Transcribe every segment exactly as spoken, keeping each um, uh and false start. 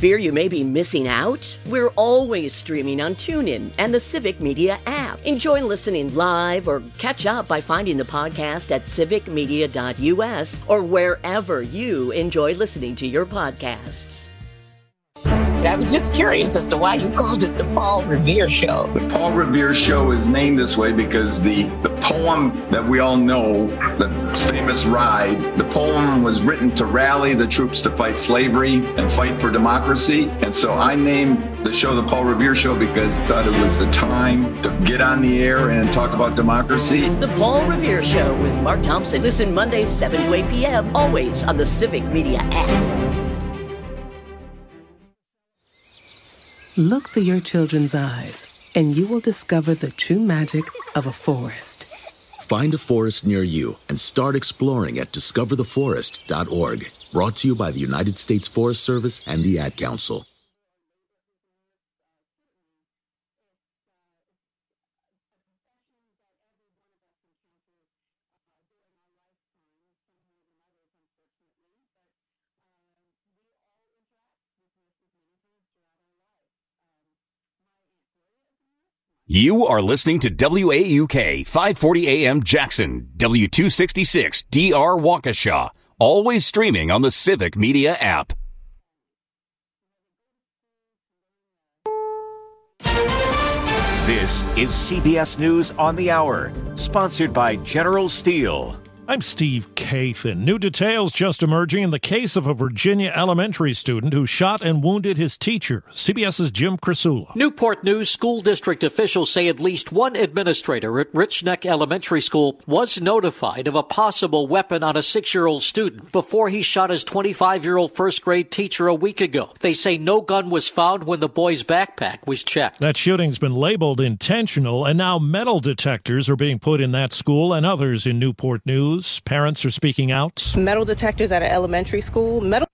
Fear you may be missing out? We're always streaming on TuneIn and the Civic Media app. Enjoy listening live or catch up by finding the podcast at civic media dot u s or wherever you enjoy listening to your podcasts. I was just curious as to why you called it the Paul Revere Show. The Paul Revere Show is named this way because the, the poem that we all know, the famous Ride, the poem was written to rally the troops to fight slavery and fight for democracy. And so I named the show the Paul Revere Show because I thought it was the time to get on the air and talk about democracy. The Paul Revere Show with Mark Thompson. Listen Mondays, seven to eight p.m., always on the Civic Media app. Look through your children's eyes, and you will discover the true magic of a forest. Find a forest near you and start exploring at discover the forest dot org. Brought to you by the United States Forest Service and the Ad Council. You are listening to W A U K five forty A M Jackson, W two sixty-six D R Waukesha, always streaming on the Civic Media app. This is C B S News on the Hour, sponsored by General Steel. I'm Steve Kathan. New details just emerging in the case of a Virginia elementary student who shot and wounded his teacher. CBS's Jim Krasula. Newport News school district officials say at least one administrator at Rich Neck Elementary School was notified of a possible weapon on a six-year-old student before he shot his twenty-five-year-old first-grade teacher a week ago. They say no gun was found when the boy's backpack was checked. That shooting's been labeled intentional, and now metal detectors are being put in that school and others in Newport News. Parents are speaking out. Metal detectors at an elementary school. Metal.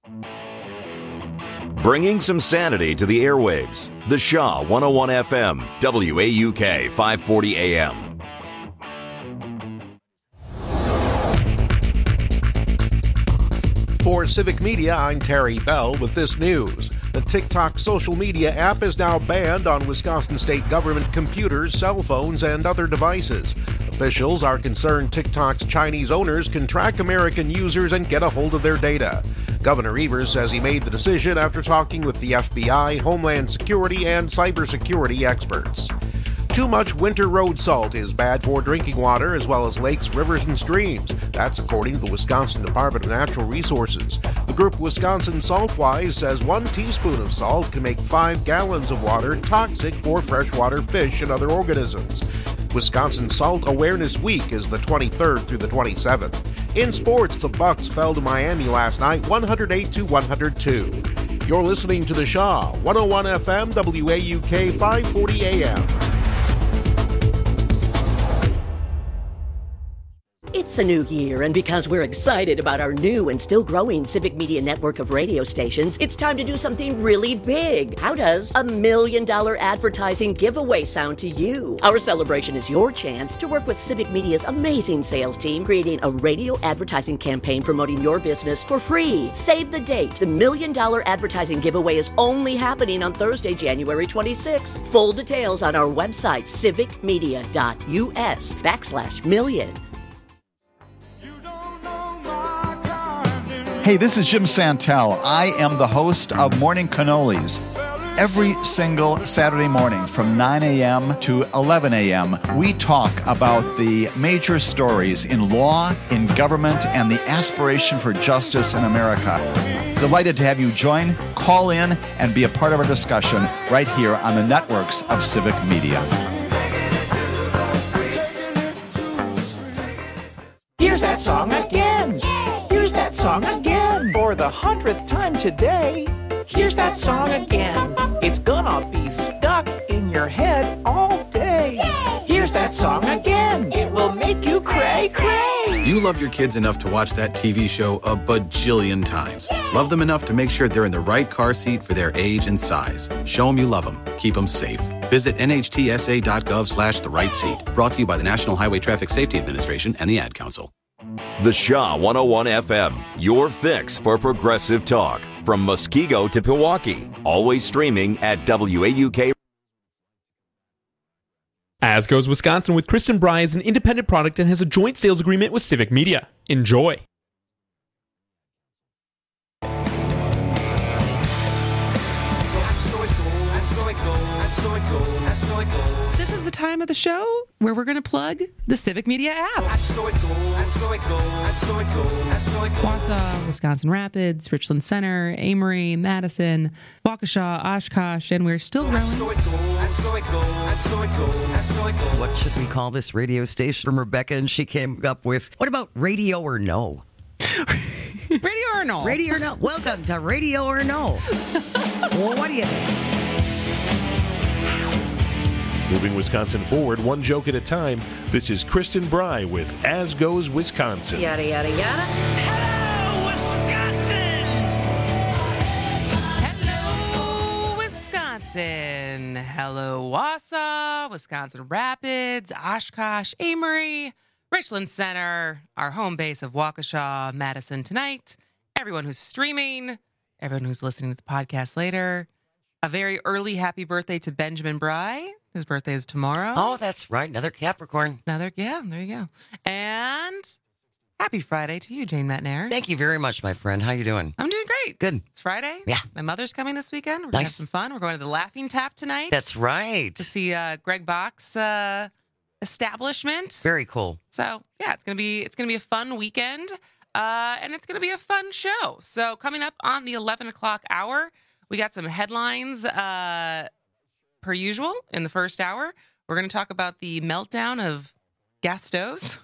Bringing some sanity to the airwaves. The Shaw one oh one F M, W A U K five forty A M. For Civic Media, I'm Terry Bell with this news. The TikTok social media app is now banned on Wisconsin state government computers, cell phones, and other devices. Officials are concerned TikTok's Chinese owners can track American users and get a hold of their data. Governor Evers says he made the decision after talking with the F B I, Homeland Security, and cybersecurity experts. Too much winter road salt is bad for drinking water as well as lakes, rivers, and streams. That's according to the Wisconsin Department of Natural Resources. The group Wisconsin Saltwise says one teaspoon of salt can make five gallons of water toxic for freshwater fish and other organisms. Wisconsin Salt Awareness Week is the twenty-third through the twenty-seventh. In sports, the Bucks fell to Miami last night, one oh eight to one oh two. You're listening to the Shaw, one oh one F M, W A U K, five forty A M. It's a new year, and because we're excited about our new and still growing Civic Media network of radio stations, it's time to do something really big. How does a million dollar advertising giveaway sound to you? Our celebration is your chance to work with Civic Media's amazing sales team, creating a radio advertising campaign promoting your business for free. Save the date. The million dollar advertising giveaway is only happening on Thursday, January twenty-sixth. Full details on our website, civic media dot u s backslash million. Hey, this is Jim Santel. I am the host of Morning Cannolis. Every single Saturday morning from nine a.m. to eleven a.m., we talk about the major stories in law, in government, and the aspiration for justice in America. Delighted to have you join, call in, and be a part of our discussion right here on the networks of Civic Media. Here's that song again. Here's that song again. For the hundredth time today. Here's that song again. It's gonna be stuck in your head all day. Here's that song again. It will make you cray, cray. You love your kids enough to watch that T V show a bajillion times. Love them enough to make sure they're in the right car seat for their age and size. Show them you love them. Keep them safe. Visit N H T S A dot gov slash the right seat. Brought to you by the National Highway Traffic Safety Administration and the Ad Council. The Shaw one oh one F M, your fix for progressive talk. from Muskego to Pewaukee. Always streaming at W A U K. As Goes Wisconsin with Kristen Bry is an independent product and has a joint sales agreement with Civic Media. Enjoy. This is the time of the show where we're going to plug the Civic Media app. Wausau, Wisconsin Rapids, Richland Center, Amory, Madison, Waukesha, Oshkosh, and we're still growing. What should we call this radio station? From Rebecca, and she came up with, what about Radio or No? Radio or No? Radio or No. Welcome to Radio or No. Well, what do you think? Moving Wisconsin forward, one joke at a time, this is Kristen Bry with As Goes Wisconsin. Yada, yada, yada. Hello, Wisconsin! Hello, Wisconsin. Hello, Wausau, Wisconsin Rapids, Oshkosh, Amory, Richland Center, our home base of Waukesha, Madison tonight. Everyone who's streaming, everyone who's listening to the podcast later. A very early happy birthday to Benjamin Bry. His birthday is tomorrow. Oh, that's right. Another Capricorn. Another, yeah, there you go. And happy Friday to you, Jane Metnair. Thank you very much, my friend. How you doing? I'm doing great. Good. It's Friday. Yeah. My mother's coming this weekend. We're going to have Nice. some fun. We're going to the Laughing Tap tonight. That's right. To see uh, Greg Bach's uh, establishment. Very cool. So, yeah, it's going to be it's going to be a fun weekend. Uh, and it's going to be a fun show. So, coming up on the eleven o'clock hour, we got some headlines uh, per usual in the first hour. We're going to talk about the meltdown of gas stoves.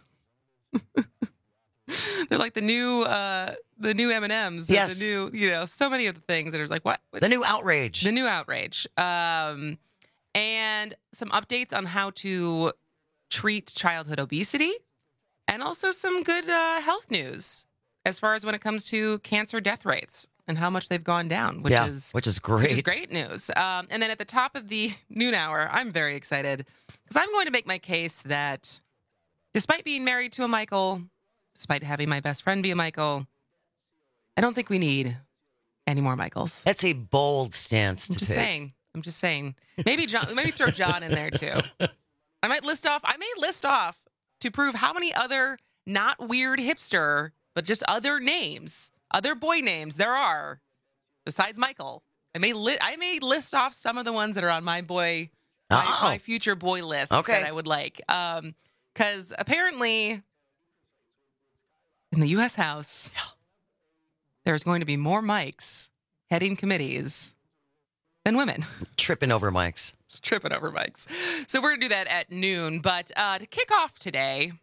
They're like the new, uh, the new M and M's. Yes. The new, you know, so many of the things that are like, what? The new outrage. The new outrage. Um, and some updates on how to treat childhood obesity, and also some good uh, health news as far as when it comes to cancer death rates and how much they've gone down, which yeah, is which is great. Which is great news. Um, and then at the top of the noon hour, I'm very excited because I'm going to make my case that despite being married to a Michael, despite having my best friend be a Michael, I don't think we need any more Michaels. That's a bold stance to I'm just take. saying. I'm just saying. Maybe John. Maybe throw John in there too. I might list off. I may list off to prove how many other not weird hipster, but just other names, other boy names there are besides Michael. I may li- I may list off some of the ones that are on my boy, my, Oh. my future boy list Okay. that I would like. Um, because apparently in the U S House, there's going to be more mics heading committees than women. Tripping over mics. Just tripping over mics. So we're going to do that at noon. But uh, to kick off today,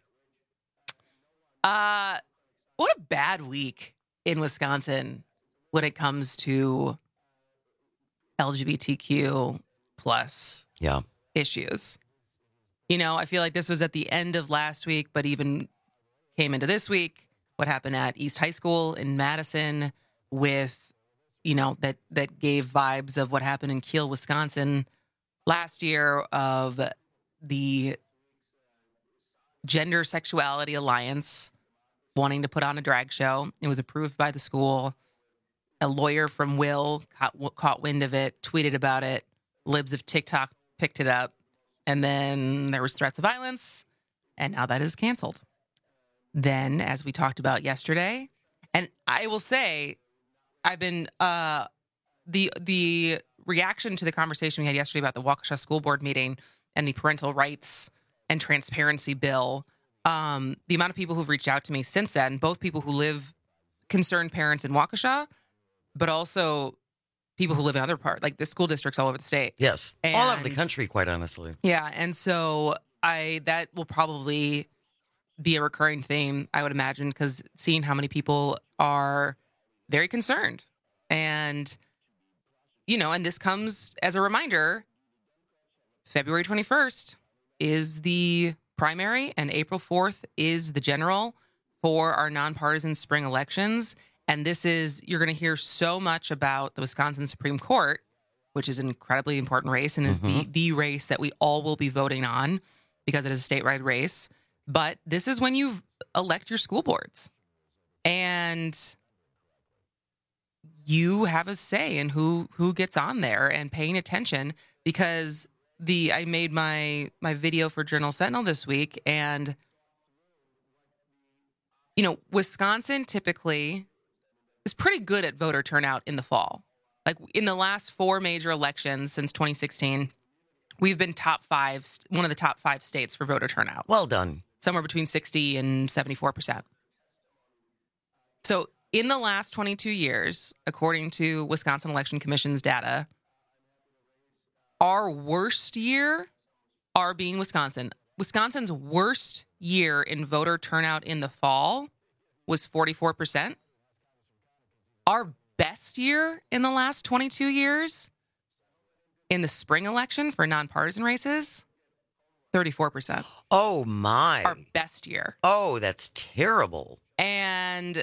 uh, what a bad week in Wisconsin when it comes to L G B T Q plus Yeah. issues. You know, I feel like this was at the end of last week, but even came into this week. What happened at East High School in Madison with, you know, that that gave vibes of what happened in Kiel, Wisconsin last year, of the Gender Sexuality Alliance wanting to put on a drag show. It was approved by the school. A lawyer from Will caught, caught wind of it, tweeted about it. Libs of TikTok picked it up. And then there was threats of violence. And now that is canceled. Then, as we talked about yesterday, and I will say, I've been, uh, the the reaction to the conversation we had yesterday about the Waukesha School Board meeting and the parental rights and transparency bill, um, the amount of people who've reached out to me since then, both people who live, concerned parents in Waukesha, but also people who live in other parts, like the school districts all over the state. Yes. All over the And- country, quite honestly. Yeah, and so I that will probably be a recurring theme, I would imagine, because seeing how many people are very concerned. And, you know, and this comes as a reminder, February twenty-first is the primary and April fourth is the general for our nonpartisan spring elections. And this is, you're going to hear so much about the Wisconsin Supreme Court, which is an incredibly important race and is the, the race that we all will be voting on because it is a statewide race. But this is when you elect your school boards. And you have a say in who who gets on there and paying attention, because the I made my my video for Journal Sentinel this week, and you know, Wisconsin typically is pretty good at voter turnout in the fall. Like in the last four major elections since twenty sixteen, we've been top five, one of the top five states for voter turnout. Well done. Somewhere between sixty and seventy-four percent. So in the last twenty-two years, according to Wisconsin Election Commission's data, our worst year, our being Wisconsin, Wisconsin's worst year in voter turnout in the fall was forty-four percent. Our best year in the last twenty-two years in the spring election for nonpartisan races, thirty-four percent. Oh, my. Our best year. Oh, that's terrible. And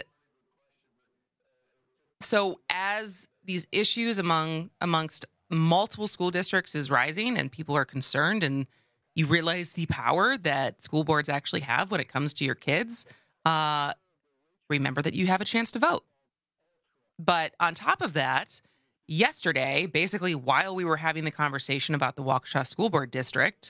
so as these issues among amongst multiple school districts is rising and people are concerned, and you realize the power that school boards actually have when it comes to your kids, uh, remember that you have a chance to vote. But on top of that, yesterday, basically while we were having the conversation about the Waukesha School Board District,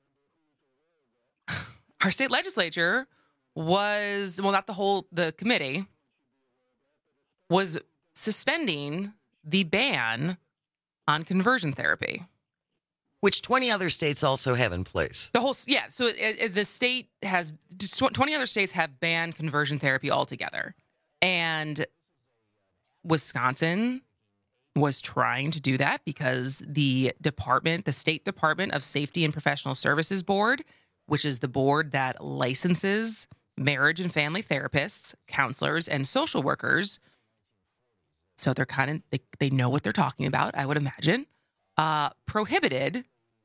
our state legislature was, well, not the whole, the committee, was suspending the ban on conversion therapy. Which twenty other states also have in place. The whole, yeah. So it, it, the state has, twenty other states have banned conversion therapy altogether. And Wisconsin was trying to do that because the department, the State Department of Safety and Professional Services Board, which is the board that licenses marriage and family therapists, counselors, and social workers. So they're kind of, they, they know what they're talking about, I would imagine, uh, prohibited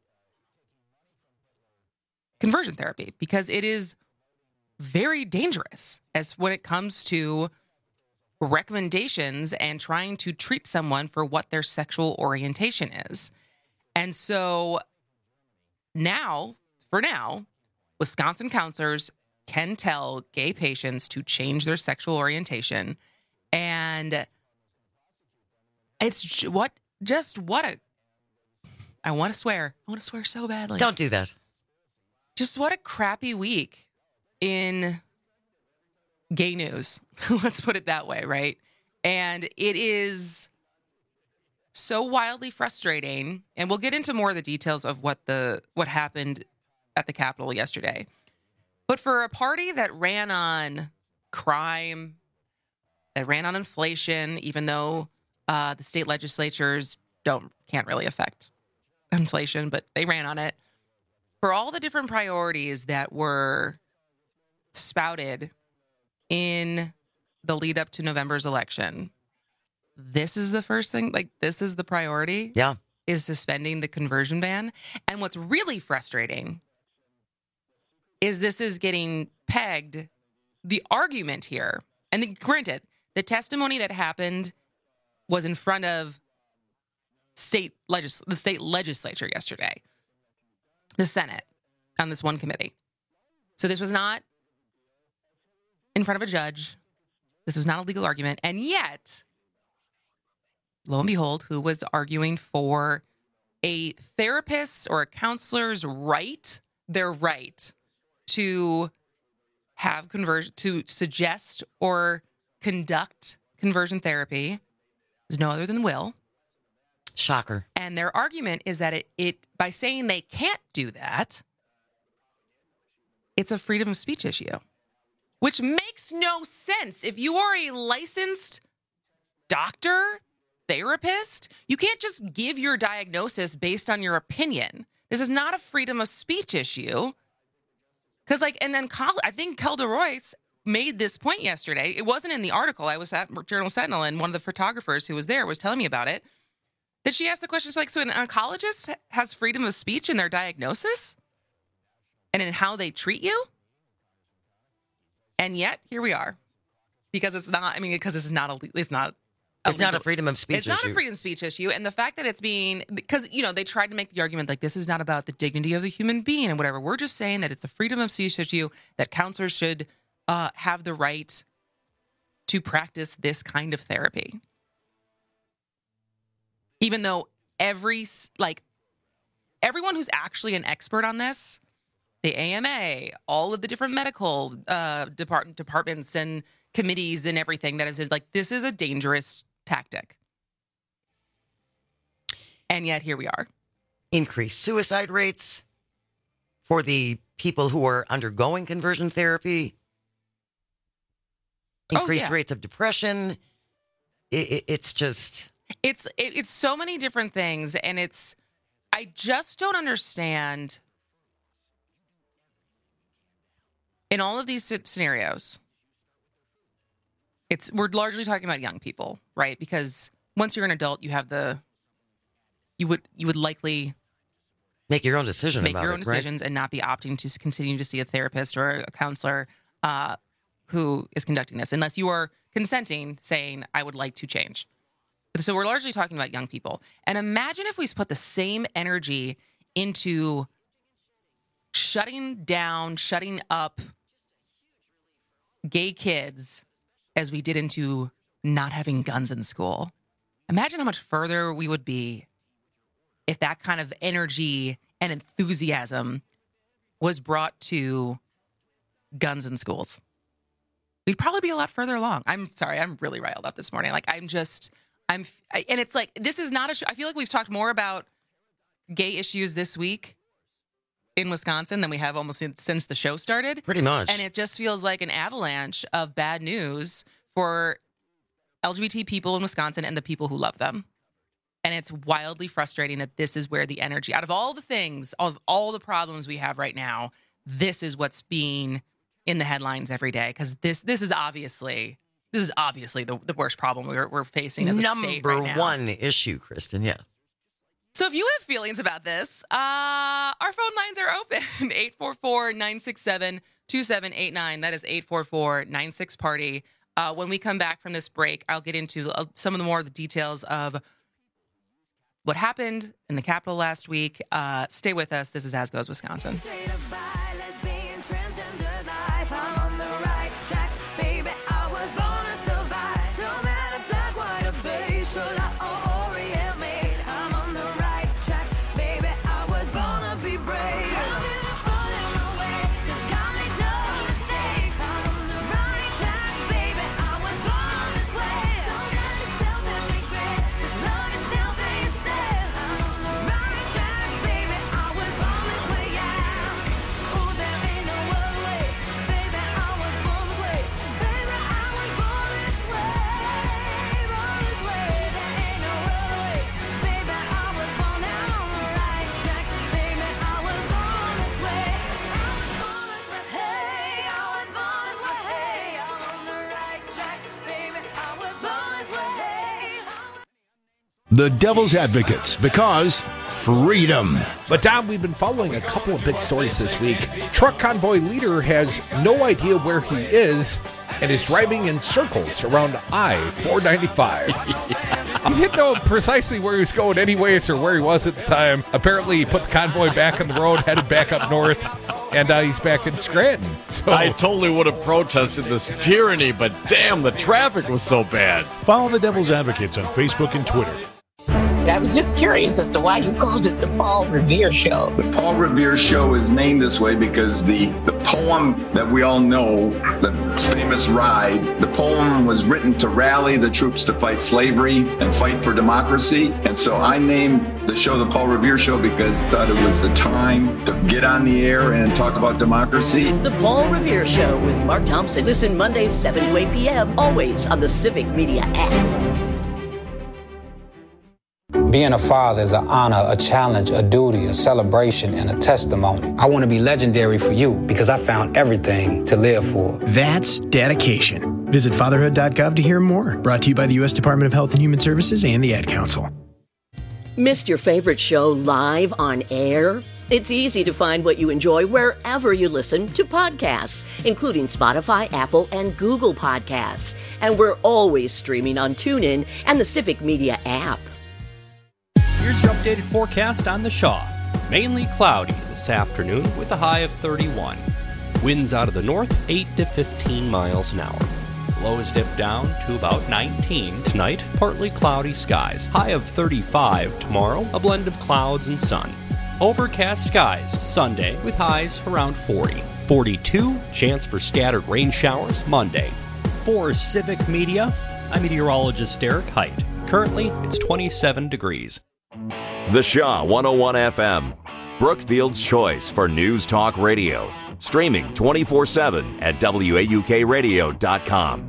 conversion therapy because it is very dangerous as when it comes to recommendations and trying to treat someone for what their sexual orientation is. And so now, for now, Wisconsin counselors can tell gay patients to change their sexual orientation. And it's what, just what a, I want to swear. I want to swear so badly. Don't do that. Just what a crappy week in gay news. Let's put it that way, right? And it is so wildly frustrating. And we'll get into more of the details of what the what happened at the Capitol yesterday. But for a party that ran on crime, that ran on inflation, even though uh, the state legislatures don't can't really affect inflation, but they ran on it. For all the different priorities that were spouted in the lead up to November's election, this is the first thing, like this is the priority. Yeah. Is suspending the conversion ban. And what's really frustrating is this is getting pegged, the argument here, and the, granted, the testimony that happened was in front of state legis- the state legislature yesterday, the Senate, on this one committee. So this was not in front of a judge. This was not a legal argument. And yet, lo and behold, who was arguing for a therapist's or a counselor's right, their right to have conversion, to suggest or conduct conversion therapy is no other than Will. Shocker. And their argument is that it, it by saying they can't do that, it's a freedom of speech issue, which makes no sense. If you are a licensed doctor, therapist, you can't just give your diagnosis based on your opinion. This is not a freedom of speech issue. Because, like, and then Col- I think Kelda Royce made this point yesterday. It wasn't in the article. I was at Journal Sentinel, and one of the photographers who was there was telling me about it. That she asked the question, she's like, so an oncologist has freedom of speech in their diagnosis and in how they treat you? And yet, here we are. Because it's not, I mean, because this is not, a, it's not. A it's legal, not a freedom of speech it's issue. It's not a freedom of speech issue. And the fact that it's being, because, you know, they tried to make the argument like this is not about the dignity of the human being and whatever. We're just saying that it's a freedom of speech issue, that counselors should uh, have the right to practice this kind of therapy. Even though every, like, everyone who's actually an expert on this, the A M A, all of the different medical uh, depart- departments and committees and everything that is like, this is a dangerous tactic. And yet here we are. Increased suicide rates for the people who are undergoing conversion therapy. Increased oh, yeah. rates of depression. It, it, it's just... It's it, it's so many different things, and it's... I just don't understand... In all of these scenarios, it's we're largely talking about young people, right? Because once you're an adult, you have the... You would you would likely... Make your own decision Make about your own it, decisions right? and not be opting to continue to see a therapist or a counselor uh, who is conducting this, unless you are consenting, saying, I would like to change. So we're largely talking about young people. And imagine if we put the same energy into shutting down, shutting up gay kids as we did into not having guns in school. Imagine how much further we would be if that kind of energy and enthusiasm was brought to guns in schools. We'd probably be a lot further along. I'm sorry, I'm really riled up this morning. Like, I'm just, I'm, I, and it's like, this is not a show. I feel like we've talked more about gay issues this week in Wisconsin than we have almost in, since the show started. Pretty much. And it just feels like an avalanche of bad news for L G B T people in Wisconsin and the people who love them. And it's wildly frustrating that this is where the energy, out of all the things, of all the problems we have right now, this is what's being in the headlines every day. Because this this is obviously this is obviously the, the worst problem we're we're facing as a Number state right now. Number one issue, Kristen. Yeah. So if you have feelings about this, uh, our phone lines are open. eight four four, nine six seven, two seven eight nine. That is eight four four, nine six, party. Uh, when we come back from this break, I'll get into uh, some of the more of the details of what happened in the Capitol last week. Uh, stay with us. This is As Goes Wisconsin. The Devil's Advocates, because freedom. But, Dom, we've been following a couple of big stories this week. Truck convoy leader has no idea where he is and is driving in circles around I four ninety-five. Yeah. He didn't know precisely where he was going anyways or where he was at the time. Apparently, he put the convoy back on the road, headed back up north, and uh, he's back in Scranton. So I totally would have protested this tyranny, but damn, the traffic was so bad. Follow the Devil's Advocates on Facebook and Twitter. I was just curious as to why you called it the Paul Revere Show. The Paul Revere Show is named this way because the, the poem that we all know, the famous Ride, the poem was written to rally the troops to fight slavery and fight for democracy. And so I named the show the Paul Revere Show because I thought it was the time to get on the air and talk about democracy. The Paul Revere Show with Mark Thompson. Listen Mondays, seven to eight p.m., always on the Civic Media app. Being a father is an honor, a challenge, a duty, a celebration, and a testimony. I want to be legendary for you because I found everything to live for. That's dedication. Visit fatherhood dot gov to hear more. Brought to you by the U S Department of Health and Human Services and the Ad Council. Missed your favorite show live on air? It's easy to find what you enjoy wherever you listen to podcasts, including Spotify, Apple, and Google Podcasts. And we're always streaming on TuneIn and the Civic Media app. Here's your updated forecast on the Shaw. Mainly cloudy this afternoon with a high of thirty-one. Winds out of the north, eight to fifteen miles an hour. Lows dip down to about nineteen. Tonight, partly cloudy skies. High of thirty-five tomorrow, a blend of clouds and sun. Overcast skies Sunday with highs around forty. forty-two, chance for scattered rain showers Monday. For Civic Media, I'm meteorologist Derek Height. Currently, it's twenty-seven degrees. The Shaw one oh one F M, Brookfield's choice for news talk radio. Streaming twenty-four seven at W A U K radio dot com.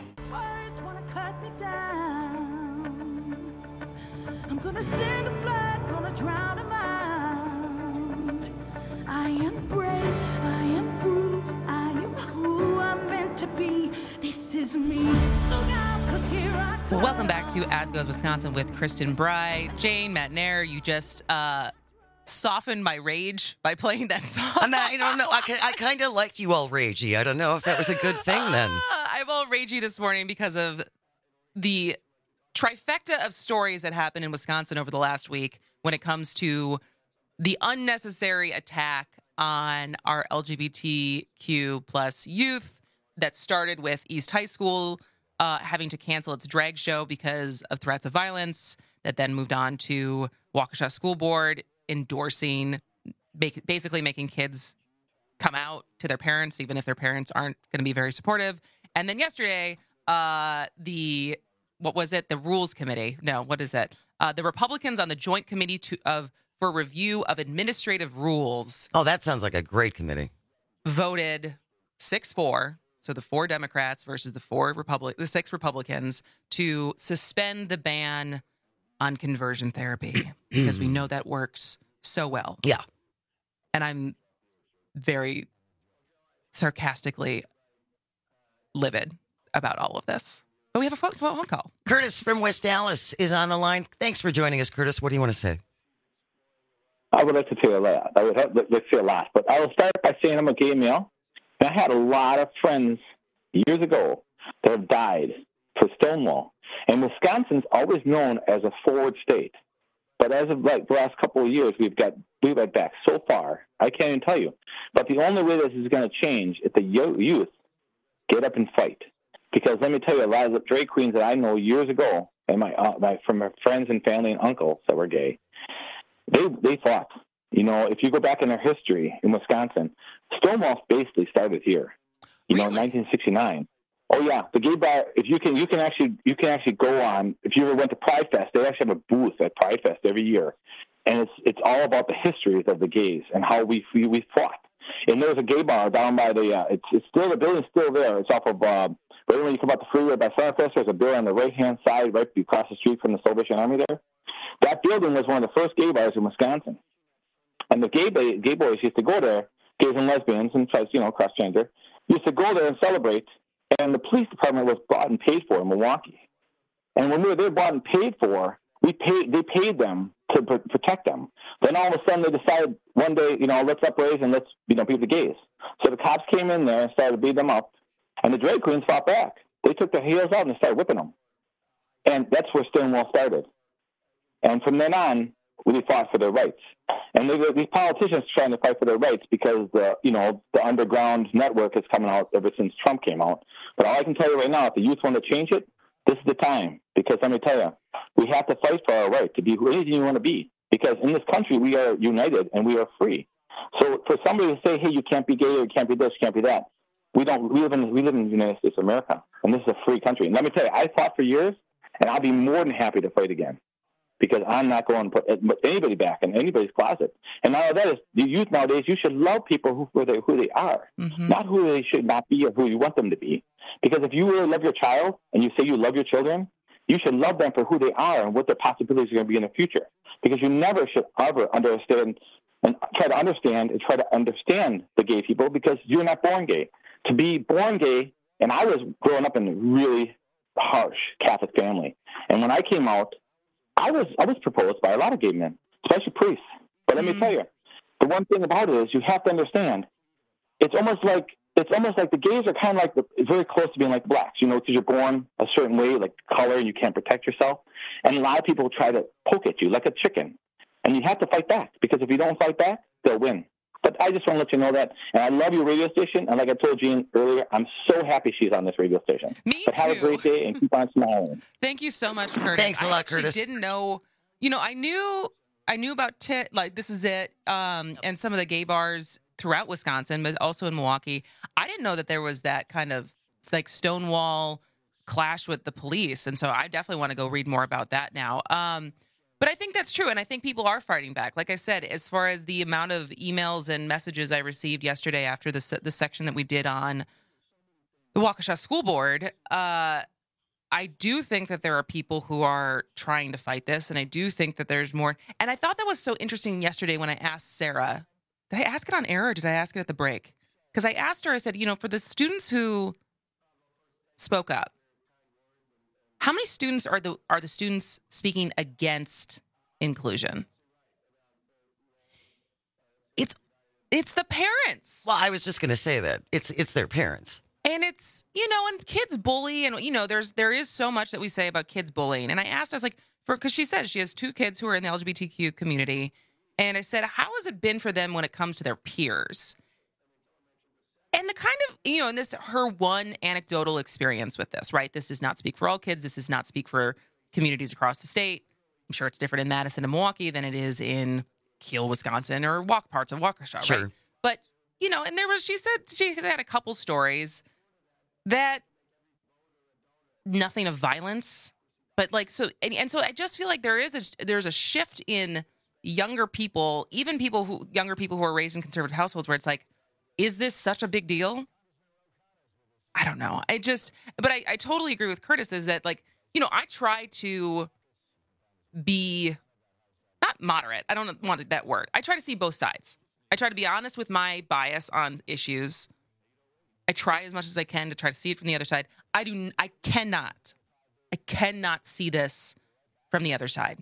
Welcome back to As Goes Wisconsin with Kristen Bry. Jane, Matt Nair, you just uh, softened my rage by playing that song. And I don't know. I, I kind of liked you all ragey. I don't know if that was a good thing then. Uh, I'm all ragey this morning because of the trifecta of stories that happened in Wisconsin over the last week when it comes to the unnecessary attack on our L G B T Q plus youth that started with East High School Uh, having to cancel its drag show because of threats of violence, that then moved on to Waukesha School Board endorsing, basically making kids come out to their parents, even if their parents aren't going to be very supportive. And then yesterday, uh, the, what was it? The Rules Committee. No, what is it? Uh, the Republicans on the Joint Committee to, of for Review of Administrative Rules. Oh, that sounds like a great committee. Voted six four. So the four Democrats versus the four Republic, the six Republicans, to suspend the ban on conversion therapy because we know that works so well. Yeah. And I'm very sarcastically livid about all of this. But we have a phone, phone call. Curtis from West Dallas is on the line. Thanks for joining us, Curtis. What do you want to say? I would like to say a lot. I would have, let's say a lot, but I will start by saying I'm a gay male. I had a lot of friends years ago that have died for Stonewall. And Wisconsin's always known as a forward state. But as of like the last couple of years, we've got we went back so far, I can't even tell you. But the only way this is going to change is the youth get up and fight. Because let me tell you, a lot of the drag queens that I know years ago, and my, uh, my from my friends and family and uncles that were gay, they they fought. You know, if you go back in their history in Wisconsin, Stonewall basically started here. You know, nineteen sixty-nine. Oh yeah, the gay bar. If you can, you can actually, you can actually go on. If you ever went to Pride Fest, they actually have a booth at Pride Fest every year, and it's it's all about the histories of the gays and how we we, we fought. And there's a gay bar down by the. Uh, it's it's still the building's still there. It's off of uh, right when you come out the freeway by Summerfest. There's a building on the right hand side, right across the street from the Salvation Army. There, that building was one of the first gay bars in Wisconsin. And the gay gay boys used to go there, gays and lesbians and, you know, cross-gender, used to go there and celebrate. And the police department was bought and paid for in Milwaukee. And when we were there bought and paid for, we paid, they paid them to pr- protect them. Then all of a sudden they decided one day, you know, let's upraise and let's, you know, beat the gays. So the cops came in there and started to beat them up. And the drag queens fought back. They took their heels out and they started whipping them. And that's where Stonewall started. And from then on, we fought for their rights. And they, these politicians trying to fight for their rights because the, you know, the underground network is coming out ever since Trump came out. But all I can tell you right now, if the youth want to change it, this is the time. Because let me tell you, we have to fight for our right to be anything you want to be. Because in this country, we are united and we are free. So for somebody to say, hey, you can't be gay or you can't be this, you can't be that, we don't. We live in we live in the United States of America, and this is a free country. And let me tell you, I fought for years, and I'll be more than happy to fight again. Because I'm not going to put anybody back in anybody's closet. And all of that is, the youth nowadays, you should love people who, who, they, who they are, mm-hmm. not who they should not be or who you want them to be. Because if you really love your child and you say you love your children, you should love them for who they are and what their possibilities are going to be in the future. Because you never should ever understand and try to understand and try to understand the gay people because you're not born gay. To be born gay, and I was growing up in a really harsh Catholic family. And when I came out, I was I was proposed by a lot of gay men, especially priests. But let mm-hmm. me tell you, the one thing about it is you have to understand. It's almost like it's almost like the gays are kind of like the, it's very close to being like blacks, you know, because you're born a certain way, like color, and you can't protect yourself. And a lot of people try to poke at you like a chicken, and you have to fight back because if you don't fight back, they'll win. But I just want to let you know that. And I love your radio station. And like I told Jean earlier, I'm so happy she's on this radio station. Me but too. Have a great day and keep on smiling. Thank you so much, Curtis. Thanks a lot, I actually Curtis. didn't know, you know, I knew I knew about Tit, like This Is It, um, and some of the gay bars throughout Wisconsin, but also in Milwaukee. I didn't know that there was that kind of like Stonewall clash with the police. And so I definitely want to go read more about that now. Um, but I think that's true. And I think people are fighting back. Like I said, as far as the amount of emails and messages I received yesterday after the, se- the section that we did on the Waukesha School Board, uh, I do think that there are people who are trying to fight this, and I do think that there's more. And I thought that was so interesting yesterday when I asked Sarah. Did I ask it on air or did I ask it at the break? Because I asked her, I said, you know, for the students who spoke up, how many students are the are the students speaking against inclusion? It's it's the parents. Well, I was just going to say that. It's it's their parents. And it's, you know, and kids bully, and, you know, there's there is so much that we say about kids bullying. And I asked, I was like, for because she says she has two kids who are in the L G B T Q community. And I said, how has it been for them when it comes to their peers? And the kind of, you know, and this, her one anecdotal experience with this, right? This does not speak for all kids. This does not speak for communities across the state. I'm sure it's different in Madison and Milwaukee than it is in Kiel, Wisconsin, or walk parts of Waukesha, Sure. right? But, you know, and there was, she said she had a couple stories that nothing of violence, but like, so, and, and so I just feel like there is a, there's a shift in younger people, even people who, younger people who are raised in conservative households where it's like, is this such a big deal? I don't know. I just, but I, I totally agree with Curtis is that like, you know, I try to be not moderate. I don't want that word. I try to see both sides. I try to be honest with my bias on issues. I try as much as I can to try to see it from the other side. I do. I cannot. I cannot see this from the other side.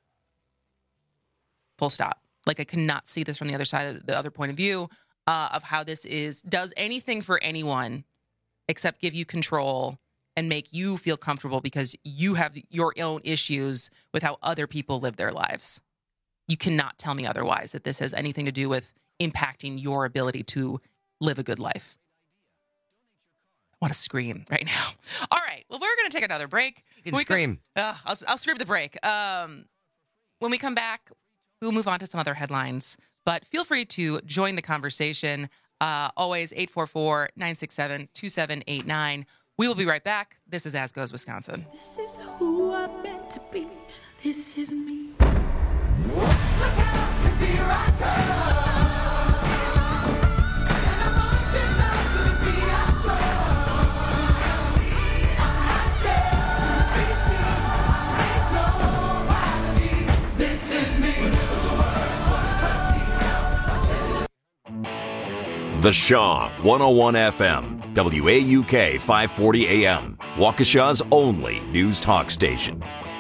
Full stop. Like I cannot see this from the other side of the other point of view uh, of how this is does anything for anyone except give you control and make you feel comfortable because you have your own issues with how other people live their lives. You cannot tell me otherwise that this has anything to do with impacting your ability to live a good life. I want to scream right now. All right. Well, we're going to take another break. You can scream. Come, uh, I'll, I'll scream at the break. Um, when we come back, we'll move on to some other headlines. But feel free to join the conversation. Uh, always eight four four, nine six seven, two seven eight nine. We will be right back. This is As Goes Wisconsin. This is who I'm meant to be. This is me. The Shaw one oh one F M, W A U K five forty A M, Waukesha's only news talk station.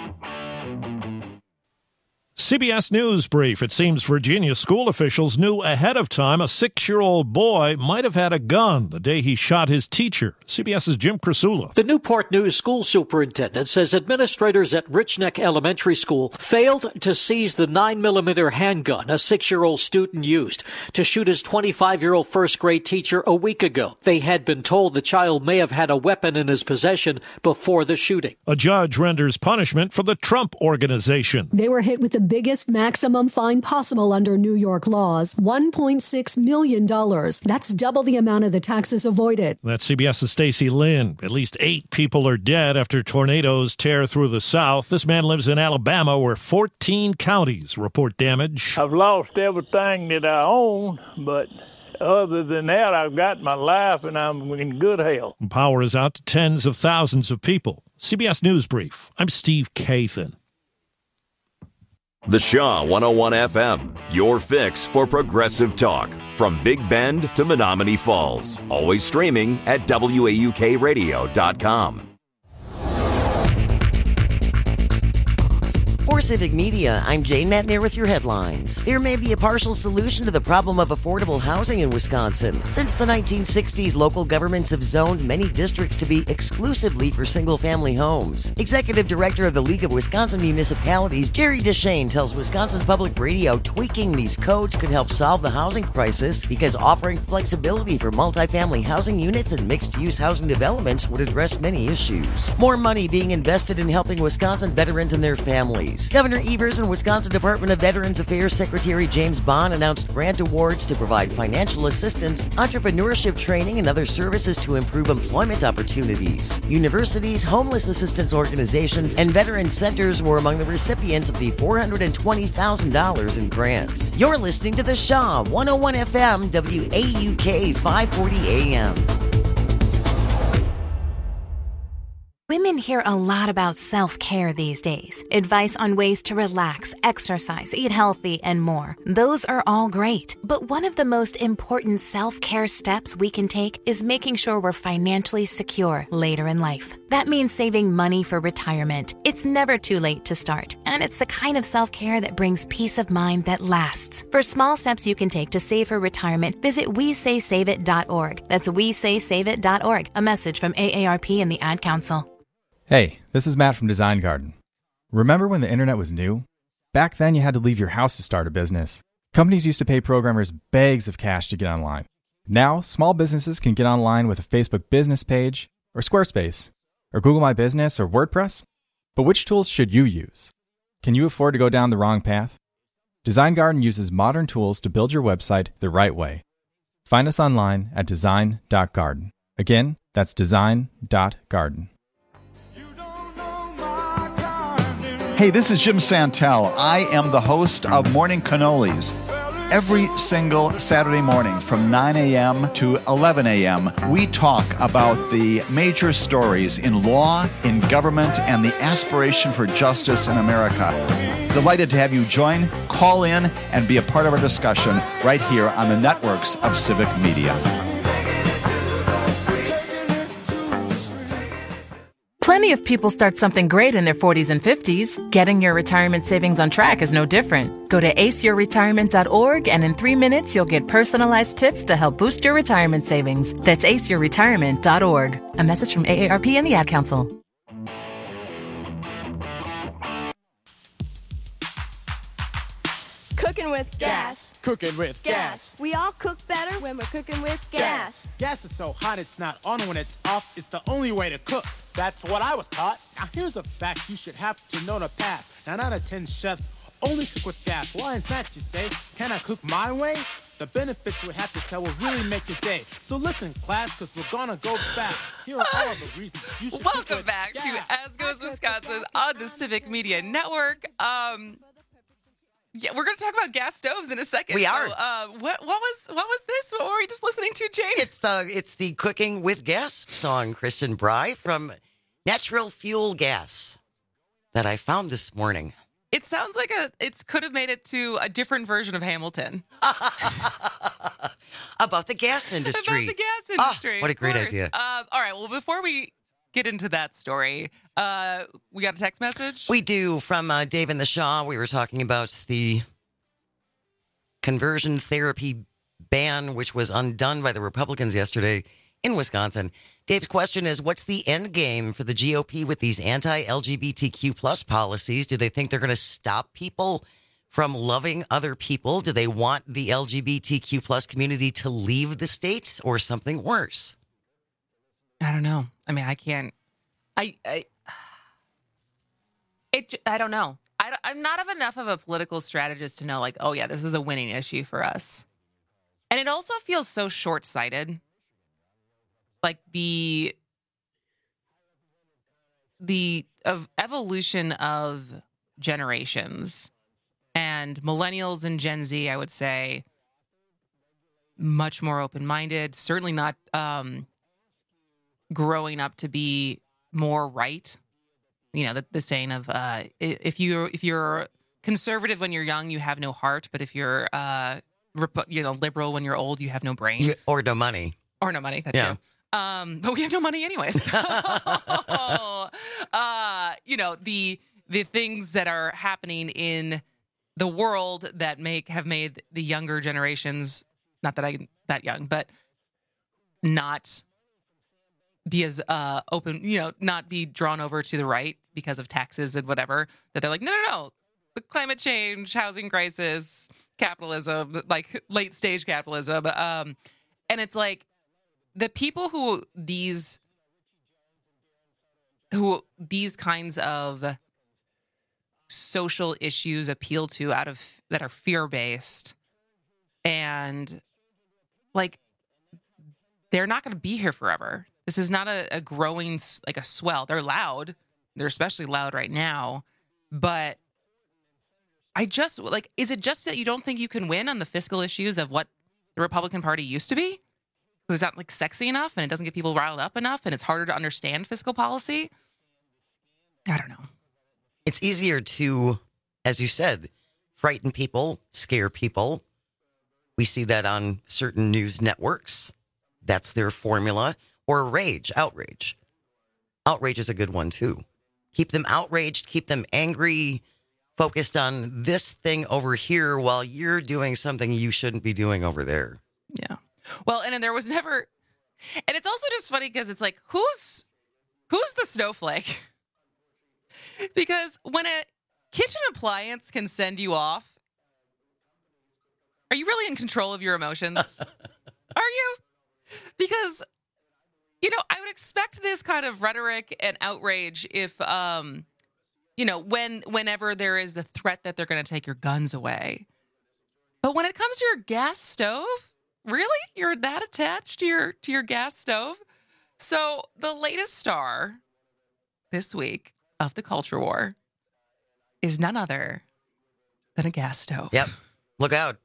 C B S News Brief. It seems Virginia school officials knew ahead of time a six-year-old boy might have had a gun the day he shot his teacher. CBS's Jim Krasula. The Newport News school superintendent says administrators at Rich Neck Elementary School failed to seize the nine millimeter handgun a six-year-old student used to shoot his twenty-five-year-old first-grade teacher a week ago. They had been told the child may have had a weapon in his possession before the shooting. A judge renders punishment for the Trump Organization. They were hit with the biggest maximum fine possible under New York laws, one point six million dollars. That's double the amount of the taxes avoided. That's CBS's Stacy Lynn. At least eight people are dead after tornadoes tear through the South. This man lives in Alabama, where fourteen counties report damage. I've lost everything that I own, but other than that, I've got my life and I'm in good health. Power is out to tens of thousands of people. C B S News Brief. I'm Steve Kathan. The Shaw one oh one F M, your fix for progressive talk. From Big Bend to Menominee Falls. Always streaming at W A U K radio dot com. For Civic Media, I'm Jane Matner with your headlines. There may be a partial solution to the problem of affordable housing in Wisconsin. Since the nineteen sixties, local governments have zoned many districts to be exclusively for single-family homes. Executive Director of the League of Wisconsin Municipalities, Jerry Deshane, tells Wisconsin Public Radio tweaking these codes could help solve the housing crisis because offering flexibility for multifamily housing units and mixed-use housing developments would address many issues. More money being invested in helping Wisconsin veterans and their families. Governor Evers and Wisconsin Department of Veterans Affairs Secretary James Bond announced grant awards to provide financial assistance, entrepreneurship training, and other services to improve employment opportunities. Universities, homeless assistance organizations, and veteran centers were among the recipients of the four hundred twenty thousand dollars in grants. You're listening to The Shaw, one oh one F M, W A U K, five forty A M. Women hear a lot about self-care these days. Advice on ways to relax, exercise, eat healthy, and more. Those are all great. But one of the most important self-care steps we can take is making sure we're financially secure later in life. That means saving money for retirement. It's never too late to start. And it's the kind of self-care that brings peace of mind that lasts. For small steps you can take to save for retirement, visit we say save it dot org. That's we say save it dot org. A message from A A R P and the Ad Council. Hey, this is Matt from Design Garden. Remember when the internet was new? Back then you had to leave your house to start a business. Companies used to pay programmers bags of cash to get online. Now, small businesses can get online with a Facebook business page, or Squarespace, or Google My Business, or WordPress. But which tools should you use? Can you afford to go down the wrong path? Design Garden uses modern tools to build your website the right way. Find us online at design dot garden. Again, that's design dot garden. Hey, this is Jim Santel. I am the host of Morning Cannolis. Every single Saturday morning from nine a.m. to eleven a.m., we talk about the major stories in law, in government, and the aspiration for justice in America. Delighted to have you join, call in, and be a part of our discussion right here on the networks of Civic Media. Plenty of people start something great in their forties and fifties. Getting your retirement savings on track is no different. Go to ace your retirement dot org and in three minutes you'll get personalized tips to help boost your retirement savings. That's ace your retirement dot org. A message from A A R P and the Ad Council. Cooking with gas. Cooking with gas. We all cook better when we're cooking with gas. Gas is so hot it's not on when it's off. It's the only way to cook. That's what I was taught. Now here's a fact you should have to know to pass. Nine out of ten chefs only cook with gas. Why is that, you say? Can I cook my way? The benefits we have to tell will really make your day. So listen, class, because we're going to go fast. Here are all the reasons you should Welcome cook with back gas. to As Goes Wisconsin on the Civic Media Network. Um... Yeah, we're going to talk about gas stoves in a second. We are. So, uh, what, what was what was this? What were we just listening to, Jane? It's the it's the Cooking with Gas song, Kristen Bry from Natural Fuel Gas that I found this morning. It sounds like a it could have made it to a different version of Hamilton. About the gas industry. About the gas industry. Oh, what a great course. idea. Uh, all right. Well, before we get into that story, uh, we got a text message? We do, from uh, Dave in the Shaw. We were talking about the conversion therapy ban, which was undone by the Republicans yesterday in Wisconsin. Dave's question is, what's the end game for the G O P with these anti-L G B T Q plus policies? Do they think they're going to stop people from loving other people? Do they want the L G B T Q plus community to leave the state or something worse? I don't know. I mean, I can't. I. I it. I don't know. I, I'm not of enough of a political strategist to know, like, oh yeah, this is a winning issue for us. And it also feels so short-sighted. Like the the of evolution of generations and millennials and Gen Z, I would say, much more open-minded. Certainly not. Um, growing up to be more right, you know, the, the saying of uh, if you're if you're conservative when you're young, you have no heart, but if you're uh, rep- you know liberal when you're old, you have no brain you, or no money or no money. That's yeah. true. Um, but we have no money anyways. So, uh, you know the the things that are happening in the world that make have made the younger generations, not that I'm that young, but not be as uh, open, you know, not be drawn over to the right because of taxes and whatever, that they're like, no, no, no, the climate change, housing crisis, capitalism, like late stage capitalism. Um, and it's like the people who these, who these kinds of social issues appeal to out of that are fear-based and like they're not going to be here forever. This is not a, a growing like a swell. They're loud. They're especially loud right now, but I just like, is it just that you don't think you can win on the fiscal issues of what the Republican Party used to be? Because it's not like sexy enough and it doesn't get people riled up enough and it's harder to understand fiscal policy? I don't know. It's easier to, as you said, frighten people, scare people. We see that on certain news networks. That's their formula. Or rage, outrage. Outrage is a good one, too. Keep them outraged, keep them angry, focused on this thing over here while you're doing something you shouldn't be doing over there. Yeah. Well, and then there was never... And it's also just funny because it's like, who's who's the snowflake? Because when a kitchen appliance can send you off, are you really in control of your emotions? Are you? Because, you know, I would expect this kind of rhetoric and outrage if, um, you know, when whenever there is a threat that they're going to take your guns away. But when it comes to your gas stove, really? You're that attached to your to your gas stove? So the latest star this week of the culture war is none other than a gas stove. Yep. Look out.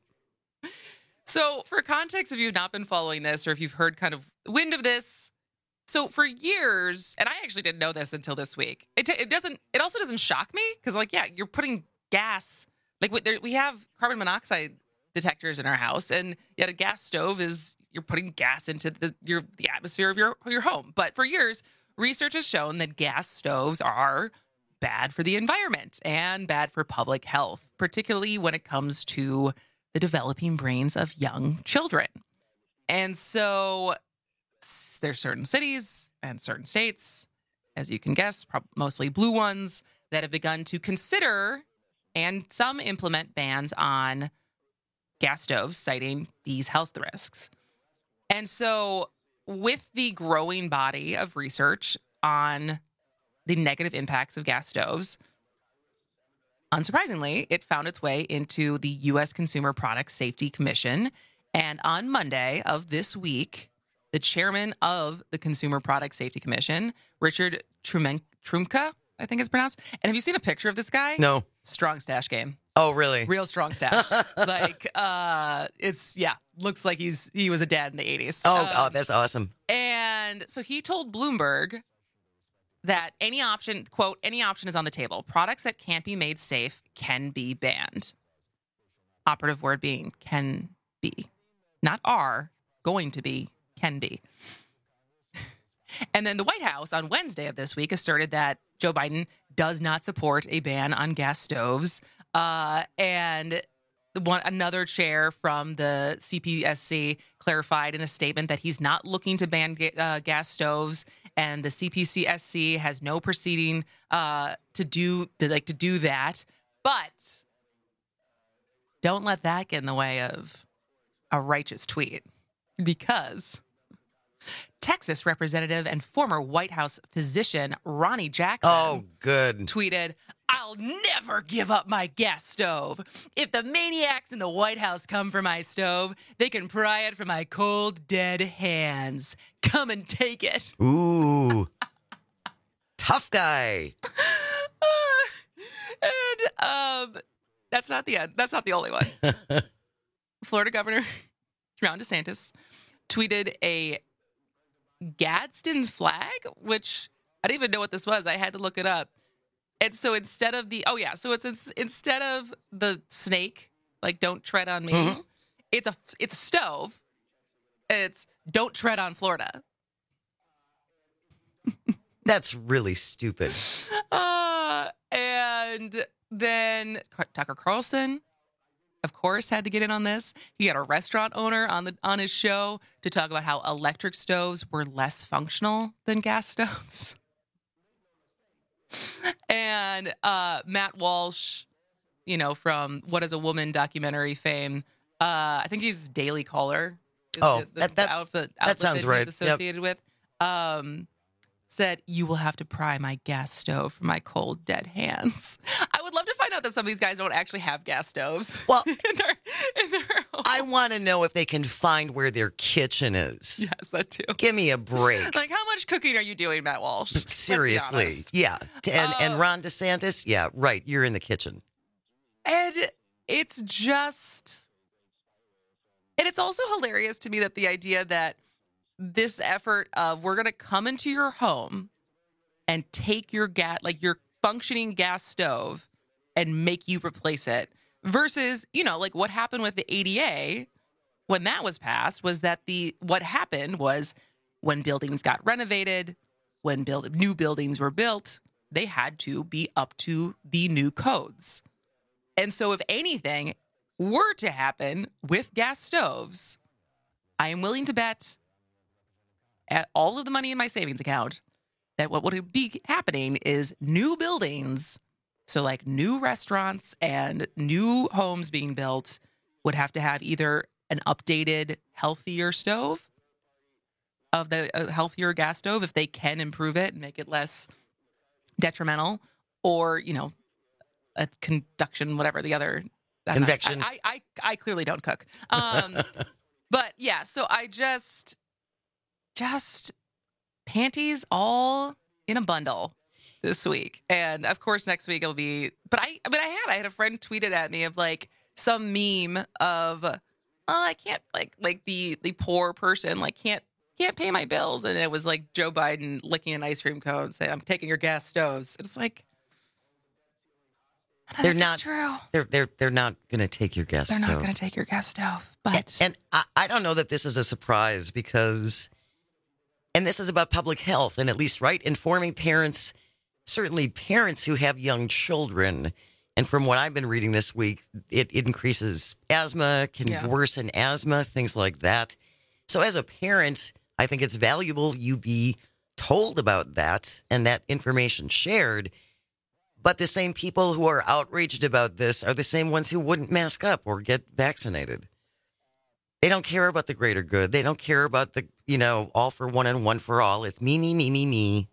So for context, if you've not been following this or if you've heard kind of wind of this, so for years, and I actually didn't know this until this week, it, it doesn't, it also doesn't shock me because like, yeah, you're putting gas, like we, there, we have carbon monoxide detectors in our house and yet a gas stove is, you're putting gas into the, your, the atmosphere of your, your home. But for years, research has shown that gas stoves are bad for the environment and bad for public health, particularly when it comes to the developing brains of young children. And so there's certain cities and certain states, as you can guess, mostly blue ones, that have begun to consider and some implement bans on gas stoves, citing these health risks. And so with the growing body of research on the negative impacts of gas stoves, unsurprisingly, it found its way into the U S Consumer Product Safety Commission. And on Monday of this week, the chairman of the Consumer Product Safety Commission, Richard Trumen- Trumka, I think it's pronounced. And have you seen a picture of this guy? No. Strong stash game. Oh, really? Real strong stash. like, uh, it's, yeah, looks like he's he was a dad in the eighties. Oh, um, oh, that's awesome. And so he told Bloomberg that any option, quote, any option is on the table. Products that can't be made safe can be banned. Operative word being can be. Not are, going to be, can be. And then the White House on Wednesday of this week asserted that Joe Biden does not support a ban on gas stoves. Uh, and one another chair from the C P S C clarified in a statement that he's not looking to ban ga- uh, gas stoves, and the C P C S C has no proceeding uh, to do to, like to do that. But don't let that get in the way of a righteous tweet, because Texas representative and former White House physician Ronnie Jackson oh, good. tweeted, "I'll never give up my gas stove. If the maniacs in the White House come for my stove, they can pry it from my cold, dead hands. Come and take it." Ooh. Tough guy. and um, that's not the end. That's not the only one. Florida Governor Ron DeSantis tweeted a Gadsden flag, which I didn't even know what this was. I had to look it up. And so instead of the, oh yeah, so it's, it's instead of the snake, like don't tread on me, mm-hmm. it's a it's a stove. And it's don't tread on Florida. That's really stupid. Uh, and And then Tucker Carlson, of course, had to get in on this. He had a restaurant owner on the on his show to talk about how electric stoves were less functional than gas stoves. And uh, Matt Walsh, you know, from What Is a Woman documentary fame, uh, I think he's Daily Caller. Oh, the, the, that, that, the outfit, that outlet sounds that right. he's associated Yep. with. Um, said, you will have to pry my gas stove from my cold, dead hands. I would love to find out that some of these guys don't actually have gas stoves. Well, in their, in their homes. I want to know if they can find where their kitchen is. Yes, that too. Give me a break. Like, how much cooking are you doing, Matt Walsh? Seriously. Yeah. And, Uh, and Ron DeSantis, yeah, right. You're in the kitchen. And it's just... And it's also hilarious to me that the idea that this effort of we're going to come into your home and take your gas, like your functioning gas stove, and make you replace it versus, you know, like what happened with the A D A when that was passed was that the what happened was when buildings got renovated, when build, new buildings were built, they had to be up to the new codes. And so if anything were to happen with gas stoves, I am willing to bet at all of the money in my savings account that what would be happening is new buildings, so like new restaurants and new homes being built, would have to have either an updated, healthier stove of the a healthier gas stove if they can improve it and make it less detrimental, or, you know, a conduction, whatever the other Convection. I, I, I, I clearly don't cook. Um, but yeah, so I just, just panties all in a bundle this week. And of course, next week it'll be, but I, I mean, I had, I had a friend tweeted at me of like some meme of, oh, I can't like, like the, the poor person, like can't, can't pay my bills. And it was like Joe Biden licking an ice cream cone saying, I'm taking your gas stoves. It's like, They're this not is true. They're they're they're not going to take your gas They're stove. not going to take your gas stove. But and, and I, I don't know that this is a surprise because, and this is about public health and at least right informing parents, certainly parents who have young children. And from what I've been reading this week, it, it increases asthma, can Yeah. worsen asthma, things like that. So as a parent, I think it's valuable you be told about that and that information shared. But the same people who are outraged about this are the same ones who wouldn't mask up or get vaccinated. They don't care about the greater good. They don't care about the, you know, all for one and one for all. It's me, me, me, me, me.